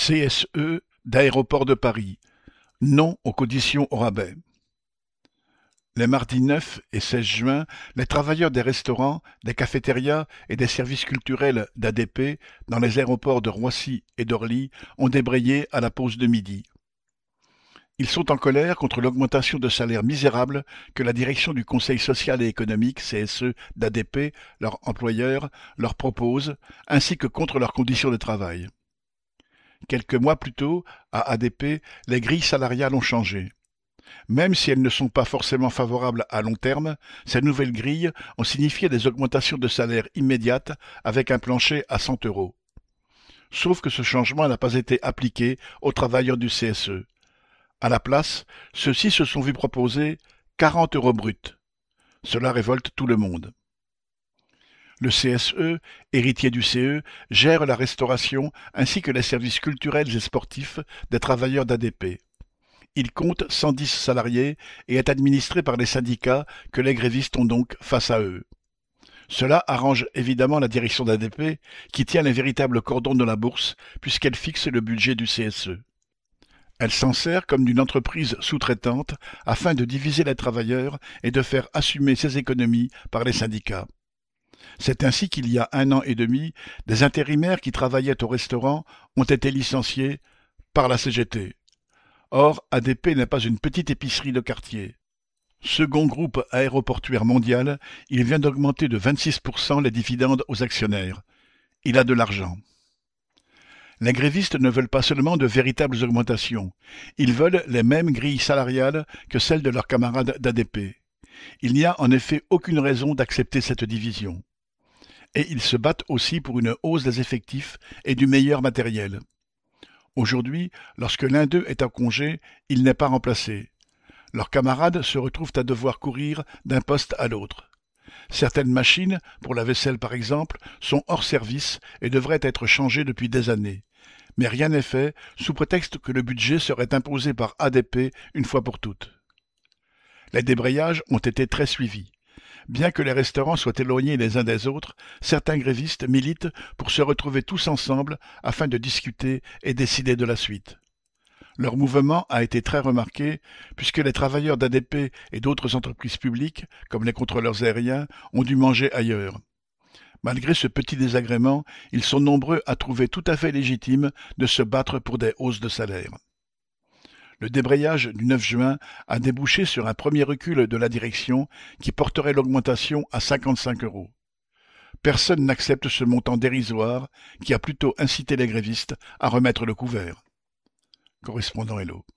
CSE d'Aéroports de Paris, non aux conditions au rabais. Les mardis 9 et 16 juin, les travailleurs des restaurants, des cafétérias et des services culturels d'ADP dans les aéroports de Roissy et d'Orly ont débrayé à la pause de midi. Ils sont en colère contre l'augmentation de salaire misérable que la direction du Conseil social et économique CSE d'ADP, leur employeur, leur propose, ainsi que contre leurs conditions de travail. Quelques mois plus tôt, à ADP, les grilles salariales ont changé. Même si elles ne sont pas forcément favorables à long terme, ces nouvelles grilles ont signifié des augmentations de salaire immédiates avec un plancher à 100 euros. Sauf que ce changement n'a pas été appliqué aux travailleurs du CSE. À la place, ceux-ci se sont vus proposer 40 euros bruts. Cela révolte tout le monde. Le CSE, héritier du CE, gère la restauration ainsi que les services culturels et sportifs des travailleurs d'ADP. Il compte 110 salariés et est administré par les syndicats que les grévistes ont donc face à eux. Cela arrange évidemment la direction d'ADP qui tient les véritables cordons de la bourse puisqu'elle fixe le budget du CSE. Elle s'en sert comme d'une entreprise sous-traitante afin de diviser les travailleurs et de faire assumer ses économies par les syndicats. C'est ainsi qu'il y a 1 an et demi, des intérimaires qui travaillaient au restaurant ont été licenciés par la CGT. Or, ADP n'est pas une petite épicerie de quartier. Second groupe aéroportuaire mondial, il vient d'augmenter de 26% les dividendes aux actionnaires. Il a de l'argent. Les grévistes ne veulent pas seulement de véritables augmentations, ils veulent les mêmes grilles salariales que celles de leurs camarades d'ADP. Il n'y a en effet aucune raison d'accepter cette division. Et ils se battent aussi pour une hausse des effectifs et du meilleur matériel. Aujourd'hui, lorsque l'un d'eux est en congé, il n'est pas remplacé. Leurs camarades se retrouvent à devoir courir d'un poste à l'autre. Certaines machines, pour la vaisselle par exemple, sont hors service et devraient être changées depuis des années. Mais rien n'est fait, sous prétexte que le budget serait imposé par ADP une fois pour toutes. Les débrayages ont été très suivis. Bien que les restaurants soient éloignés les uns des autres, certains grévistes militent pour se retrouver tous ensemble afin de discuter et décider de la suite. Leur mouvement a été très remarqué puisque les travailleurs d'ADP et d'autres entreprises publiques, comme les contrôleurs aériens, ont dû manger ailleurs. Malgré ce petit désagrément, ils sont nombreux à trouver tout à fait légitime de se battre pour des hausses de salaire. Le débrayage du 9 juin a débouché sur un premier recul de la direction qui porterait l'augmentation à 55 euros. Personne n'accepte ce montant dérisoire qui a plutôt incité les grévistes à remettre le couvert. Correspondant Hello.